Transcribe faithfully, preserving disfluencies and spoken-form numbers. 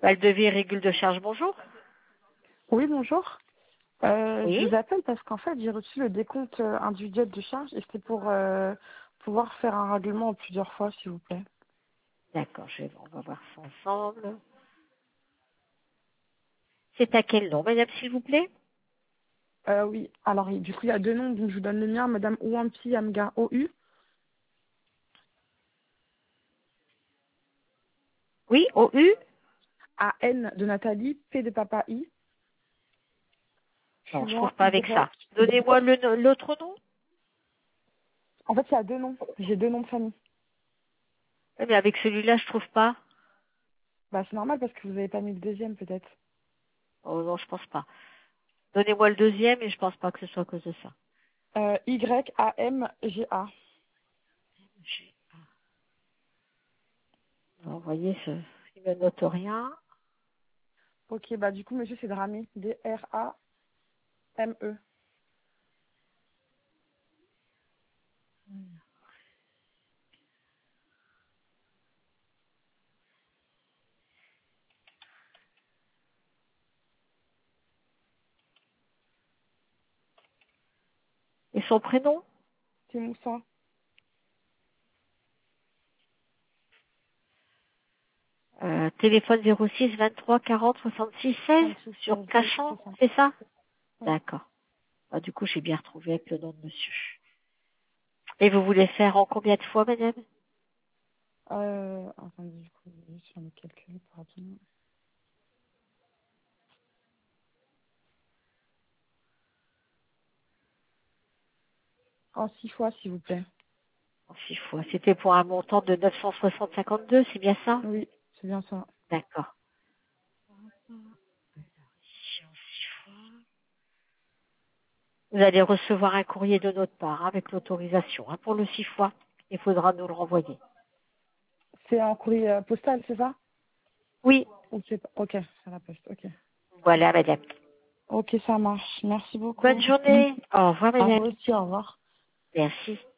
Bah, le devis et régule de charge, bonjour. Oui, bonjour. Euh, je Oui. vous appelle parce qu'en fait, j'ai reçu le décompte euh, individuel de charge et c'était pour euh, pouvoir faire un règlement en plusieurs fois, s'il vous plaît. D'accord, je vais, on va voir ça ensemble. C'est à quel nom, madame, s'il vous plaît? Euh, oui, alors il- du coup, il y a deux noms, donc je vous donne le mien, Madame Ouampi Amga O U, Oui, O U? A N de Nathalie, P de Papa I, Non, je suivant trouve pas avec Y. ça. Donnez-moi le no- l'autre nom. En fait, il y a deux noms, j'ai deux noms de famille. Eh bien, avec celui-là, je trouve pas. Bah, c'est normal parce que vous n'avez pas mis le deuxième, peut-être. Oh non, je pense pas. Donnez-moi le deuxième et je pense pas que ce soit à cause de ça. Euh, Y A M G A. J'ai- Non, vous voyez, ce... il me note rien. Ok, bah du coup, monsieur, c'est Dramé, D R A M E. Et son prénom? C'est Moussa. Euh, téléphone zéro six vingt-trois quarante soixante-six seize trente-six sur seize, oui, Cachan, c'est ça. c'est ça? Oui. D'accord. Ah, du coup, j'ai bien retrouvé avec le nom de monsieur. Et vous voulez faire en combien de fois, madame? Euh, attendez, du coup, je vais sur le calcul pour rapidement. En six fois, s'il vous plaît. En six fois. C'était pour un montant de neuf cent soixante virgule cinquante-deux, c'est bien ça? Oui, c'est bien ça. D'accord. Si en six fois. Vous allez recevoir un courrier de notre part hein, avec l'autorisation. hein, pour le six fois, il faudra nous le renvoyer. C'est un courrier euh, postal, c'est ça? Oui. Ou c'est pas... Ok, c'est à la poste, ok. Voilà, madame. Ok, ça marche. Merci Bonne beaucoup. journée. Au revoir, À vous madame. aussi, au revoir. Merci.